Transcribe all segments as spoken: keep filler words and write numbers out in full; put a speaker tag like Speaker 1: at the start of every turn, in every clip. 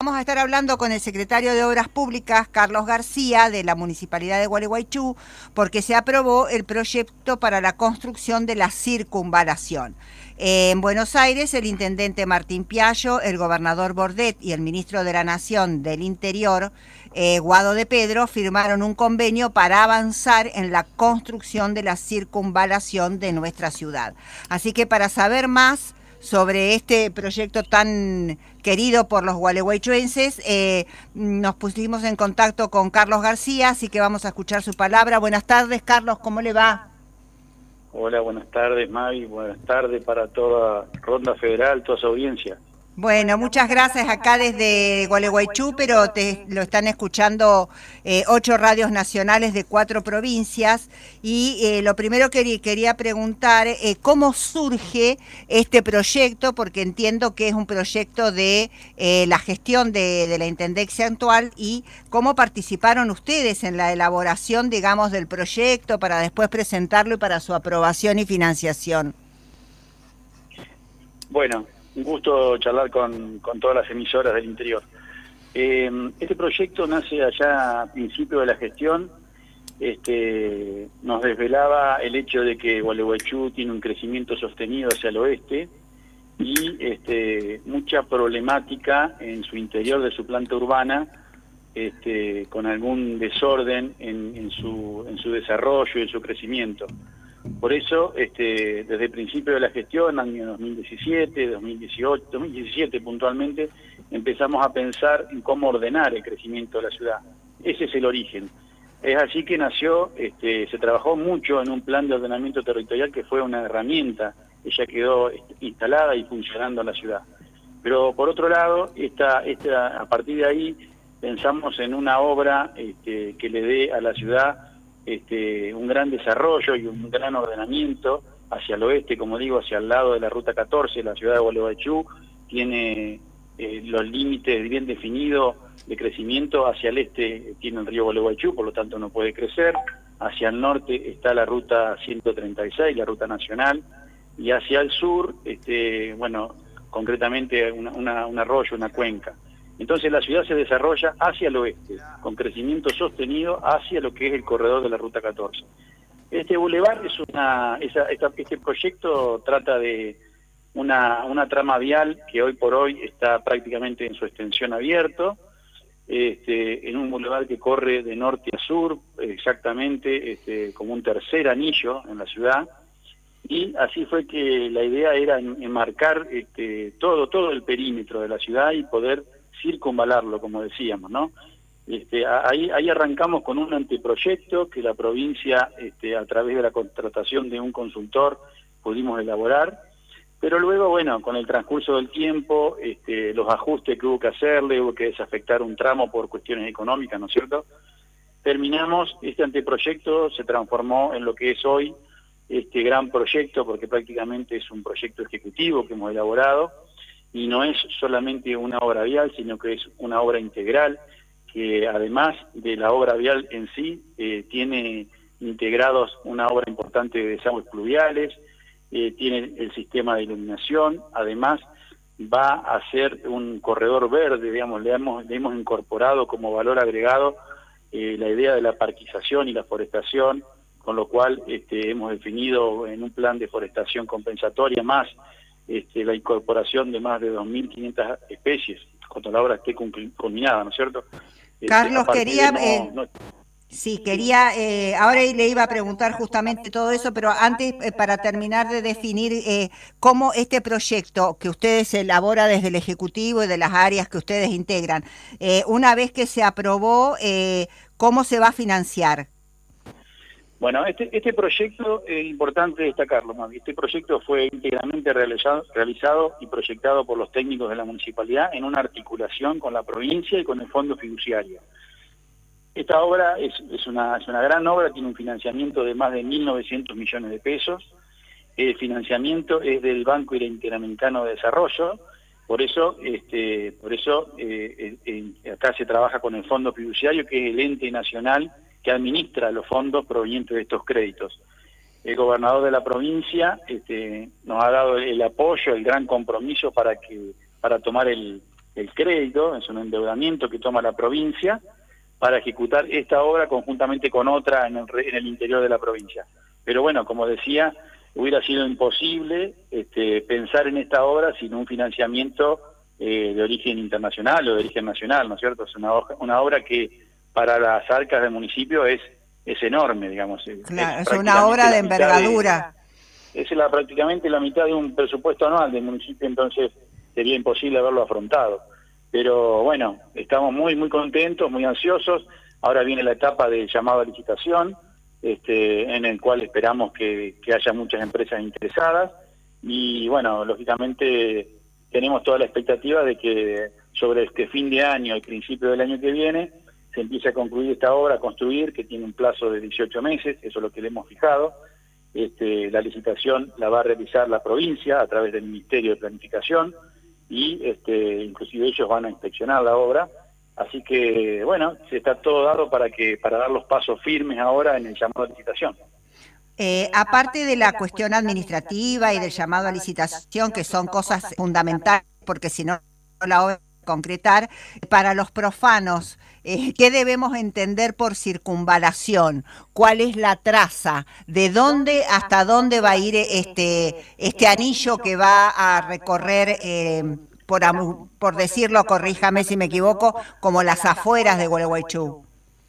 Speaker 1: vamos a estar hablando con el secretario de Obras Públicas, Carlos García, de la Municipalidad de Gualeguaychú, porque se aprobó el proyecto para la construcción de la circunvalación. Eh, en Buenos Aires, el intendente Martín Piallo, el gobernador Bordet y el ministro de la Nación del Interior, eh, Guado de Pedro, firmaron un convenio para avanzar en la construcción de la circunvalación de nuestra ciudad. Así que para saber más sobre este proyecto tan querido por los gualeguaychuenses, eh, nos pusimos en contacto con Carlos García, así que vamos a escuchar su palabra. Buenas tardes, Carlos, ¿cómo le va?
Speaker 2: Hola, buenas tardes, Mavi, buenas tardes para toda Ronda Federal, toda su audiencia.
Speaker 1: Bueno, muchas gracias acá desde Gualeguaychú, pero te lo están escuchando eh, ocho radios nacionales de cuatro provincias. Y eh, lo primero que quería preguntar, eh, ¿cómo surge este proyecto? Porque entiendo que es un proyecto de eh, la gestión de, de la Intendencia actual, y cómo participaron ustedes en la elaboración, digamos, del proyecto para después presentarlo y para su aprobación y financiación.
Speaker 2: Bueno, un gusto charlar con, con todas las emisoras del interior. Eh, este proyecto nace allá a principio de la gestión. Este, nos desvelaba el hecho de que Gualeguaychú tiene un crecimiento sostenido hacia el oeste y este, mucha problemática en su interior de su planta urbana, este, con algún desorden en, en, su, en su desarrollo y en su crecimiento. Por eso, este, desde el principio de la gestión, año dos mil diecisiete, dos mil dieciocho, dos mil diecisiete puntualmente, empezamos a pensar en cómo ordenar el crecimiento de la ciudad. Ese es el origen. Es así que nació, este, se trabajó mucho en un plan de ordenamiento territorial que fue una herramienta que ya quedó instalada y funcionando en la ciudad. Pero por otro lado, esta, esta, a partir de ahí pensamos en una obra este, que le dé a la ciudad Este, un gran desarrollo y un gran ordenamiento hacia el oeste, como digo, hacia el lado de la ruta catorce, la ciudad de Gualeguaychú tiene eh, los límites bien definidos de crecimiento. Hacia el este tiene el río Gualeguaychú, por lo tanto no puede crecer. Hacia el norte está la ruta ciento treinta y seis, la ruta nacional, y hacia el sur, este, bueno, concretamente una, una, un arroyo, una cuenca. Entonces la ciudad se desarrolla hacia el oeste, con crecimiento sostenido hacia lo que es el corredor de la ruta catorce. Este bulevar es una, esa, esta, este proyecto trata de una, una trama vial que hoy por hoy está prácticamente en su extensión abierto, este, en un bulevar que corre de norte a sur, exactamente este, como un tercer anillo en la ciudad. Y así fue que la idea era enmarcar este, todo, todo el perímetro de la ciudad y poder circunvalarlo, como decíamos, ¿no? Este, ahí, ahí arrancamos con un anteproyecto que la provincia, este, a través de la contratación de un consultor, pudimos elaborar, pero luego, bueno, con el transcurso del tiempo, este, los ajustes que hubo que hacerle, hubo que desafectar un tramo por cuestiones económicas, ¿no es cierto? Terminamos, este anteproyecto se transformó en lo que es hoy este gran proyecto, porque prácticamente es un proyecto ejecutivo que hemos elaborado, y no es solamente una obra vial, sino que es una obra integral, que además de la obra vial en sí, eh, tiene integrados una obra importante de desagües pluviales, eh, tiene el sistema de iluminación, además va a ser un corredor verde, digamos, le hemos, le hemos incorporado como valor agregado eh, la idea de la parquización y la forestación, con lo cual este, hemos definido en un plan de forestación compensatoria más Este, la incorporación de más de dos mil quinientas especies, cuando la obra esté culminada, ¿no es cierto?
Speaker 1: Carlos,
Speaker 2: este,
Speaker 1: quería...
Speaker 2: no,
Speaker 1: Eh,
Speaker 2: no...
Speaker 1: Sí, quería... Eh, ahora le iba a preguntar justamente todo eso, pero antes, eh, para terminar de definir eh, cómo este proyecto que ustedes elaboran desde el Ejecutivo y de las áreas que ustedes integran, eh, una vez que se aprobó, eh, ¿cómo se va a financiar?
Speaker 2: Bueno, este, este proyecto es importante destacarlo, Mavi. Este proyecto fue íntegramente realizado, realizado y proyectado por los técnicos de la municipalidad en una articulación con la provincia y con el fondo fiduciario. Esta obra es, es, una, es una gran obra, tiene un financiamiento de más de mil novecientos millones de pesos. El financiamiento es del Banco Interamericano de Desarrollo, por eso, este, por eso eh, eh, acá se trabaja con el fondo fiduciario, que es el ente nacional que administra los fondos provenientes de estos créditos. El gobernador de la provincia este, nos ha dado el apoyo, el gran compromiso para que para tomar el, el crédito, es un endeudamiento que toma la provincia para ejecutar esta obra conjuntamente con otra en el, en el interior de la provincia. Pero bueno, como decía, hubiera sido imposible este, pensar en esta obra sin un financiamiento eh, de origen internacional o de origen nacional, ¿no es cierto? Es una, una obra que para las arcas del municipio es, es enorme, digamos.
Speaker 1: Claro, es, es una obra de envergadura.
Speaker 2: De, es la, prácticamente la mitad de un presupuesto anual del municipio, entonces sería imposible haberlo afrontado. Pero bueno, estamos muy, muy contentos, muy ansiosos. Ahora viene la etapa del llamado a licitación, este, en el cual esperamos que, que haya muchas empresas interesadas. Y bueno, lógicamente tenemos toda la expectativa de que sobre este fin de año y principio del año que viene se empiece a concluir esta obra, a construir, que tiene un plazo de dieciocho meses, eso es lo que le hemos fijado. Este, la licitación la va a realizar la provincia a través del Ministerio de Planificación, y este, inclusive ellos van a inspeccionar la obra, así que bueno, se está todo dado para que para dar los pasos firmes ahora en el llamado a licitación.
Speaker 1: Eh, aparte de la cuestión administrativa y del llamado a licitación, que son cosas fundamentales, porque si no la obra concretar, para los profanos, eh, ¿qué debemos entender por circunvalación? ¿Cuál es la traza? ¿De dónde hasta dónde va a ir este, este anillo que va a recorrer, eh, por, por decirlo, corríjame si me equivoco, como las afueras de Gualeguaychú?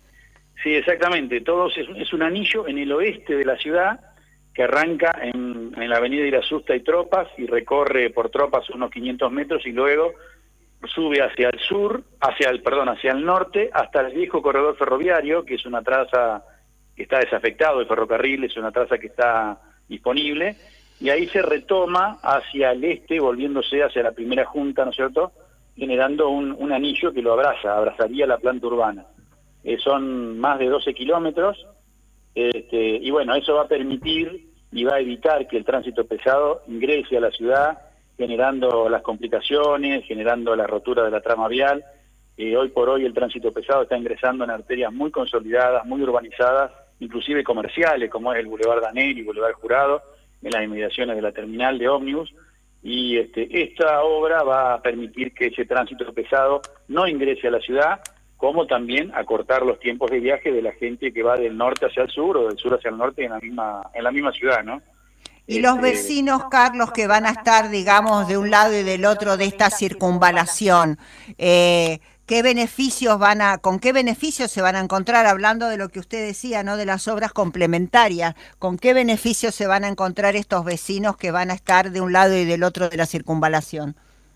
Speaker 2: Sí, exactamente. Todo es, es un anillo en el oeste de la ciudad que arranca en, en la avenida Irasusta y Tropas y recorre por Tropas unos quinientos metros y luego sube hacia el sur, hacia el, perdón, hacia el norte, hasta el viejo corredor ferroviario, que es una traza que está desafectado, el ferrocarril es una traza que está disponible, y ahí se retoma hacia el este, volviéndose hacia la primera junta, ¿no es cierto?, generando un, un anillo que lo abraza, abrazaría la planta urbana. Eh, son más de doce kilómetros, este, y bueno, eso va a permitir y va a evitar que el tránsito pesado ingrese a la ciudad, generando las complicaciones, generando la rotura de la trama vial. Eh, hoy por hoy el tránsito pesado está ingresando en arterias muy consolidadas, muy urbanizadas, inclusive comerciales, como es el Boulevard Danel y Boulevard Jurado, en las inmediaciones de la terminal de ómnibus, y este, esta obra va a permitir que ese tránsito pesado no ingrese a la ciudad, como también acortar los tiempos de viaje de la gente que va del norte hacia el sur o del sur hacia el norte en la misma, en la misma ciudad, ¿no?
Speaker 1: Y los vecinos, Carlos, que van a estar, digamos, de un lado y del otro de esta circunvalación, eh, ¿qué beneficios van a, con qué beneficios se van a encontrar? Hablando de lo que usted decía, ¿no?, de las obras complementarias, ¿con qué beneficios se van a encontrar estos vecinos que van a estar de un lado y del otro de la circunvalación?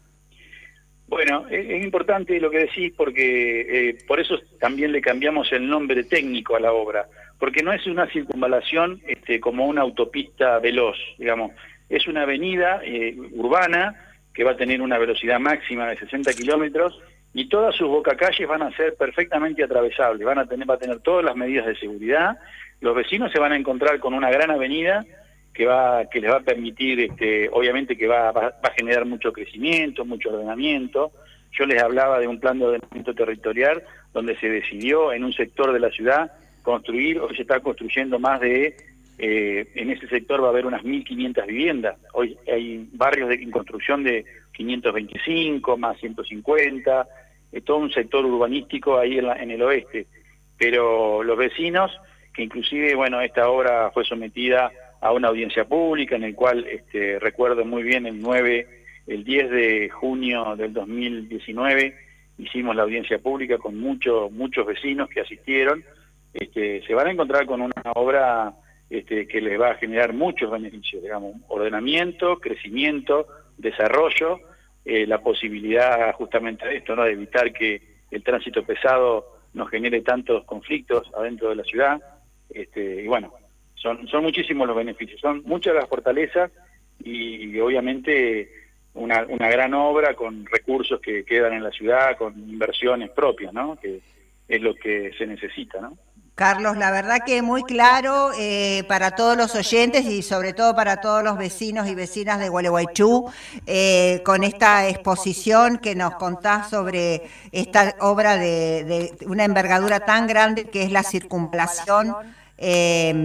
Speaker 2: Bueno, es, es importante lo que decís porque eh, por eso también le cambiamos el nombre técnico a la obra, porque no es una circunvalación este, como una autopista veloz, digamos, es una avenida eh, urbana que va a tener una velocidad máxima de sesenta kilómetros y todas sus bocacalles van a ser perfectamente atravesables, van a tener, va a tener todas las medidas de seguridad, los vecinos se van a encontrar con una gran avenida que va que les va a permitir, este, obviamente que va, va, va a generar mucho crecimiento, mucho ordenamiento. Yo les hablaba de un plan de ordenamiento territorial donde se decidió en un sector de la ciudad construir, hoy se está construyendo más de, eh, en ese sector va a haber unas mil quinientas viviendas, hoy hay barrios de, en construcción de quinientos veinticinco, más ciento cincuenta, eh, todo un sector urbanístico ahí en, la, en el oeste, pero los vecinos, que inclusive, bueno, esta obra fue sometida a una audiencia pública en el cual, este, recuerdo muy bien, el nueve, el diez de junio del dos mil diecinueve, hicimos la audiencia pública con muchos muchos vecinos que asistieron. Este, se van a encontrar con una obra este, que les va a generar muchos beneficios, digamos, ordenamiento, crecimiento, desarrollo, eh, la posibilidad justamente de esto, ¿no?, de evitar que el tránsito pesado nos genere tantos conflictos adentro de la ciudad, este, y bueno, son, son muchísimos los beneficios, son muchas las fortalezas y, y obviamente una, una gran obra con recursos que quedan en la ciudad, con inversiones propias, ¿no?, que es lo que se necesita, ¿no?
Speaker 1: Carlos, la verdad que muy claro eh, para todos los oyentes y sobre todo para todos los vecinos y vecinas de Gualeguaychú, eh, con esta exposición que nos contás sobre esta obra de, de una envergadura tan grande que es la circunvalación eh,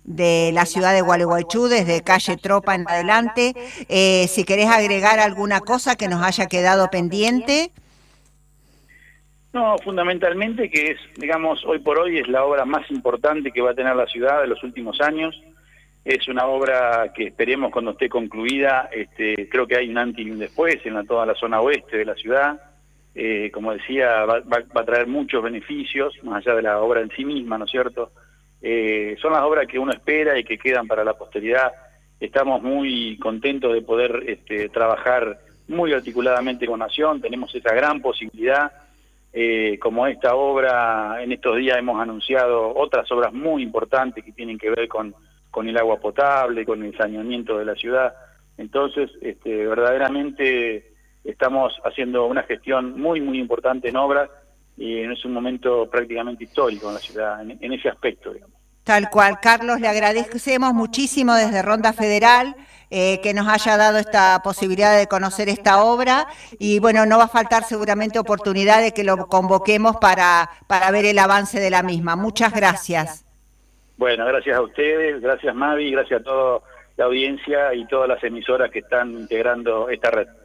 Speaker 1: de la ciudad de Gualeguaychú, desde calle Tropa en adelante. Eh, si querés agregar alguna cosa que nos haya quedado pendiente.
Speaker 2: No, fundamentalmente que es, digamos, hoy por hoy es la obra más importante que va a tener la ciudad de los últimos años. Es una obra que esperemos cuando esté concluida, este, creo que hay un antes y un después en la, toda la zona oeste de la ciudad. Eh, como decía, va, va, va a traer muchos beneficios, más allá de la obra en sí misma, ¿no es cierto? Eh, son las obras que uno espera y que quedan para la posteridad. Estamos muy contentos de poder este, trabajar muy articuladamente con Nación, tenemos esa gran posibilidad. Eh, como esta obra, en estos días hemos anunciado otras obras muy importantes que tienen que ver con, con el agua potable, con el saneamiento de la ciudad. Entonces, este, verdaderamente estamos haciendo una gestión muy, muy importante en obras y es un momento prácticamente histórico en la ciudad, en, en ese aspecto, digamos.
Speaker 1: Tal cual, Carlos, le agradecemos muchísimo desde Ronda Federal eh, que nos haya dado esta posibilidad de conocer esta obra y bueno, no va a faltar seguramente oportunidad de que lo convoquemos para, para ver el avance de la misma. Muchas gracias.
Speaker 2: Bueno, gracias a ustedes, gracias Mavi, gracias a toda la audiencia y todas las emisoras que están integrando esta red.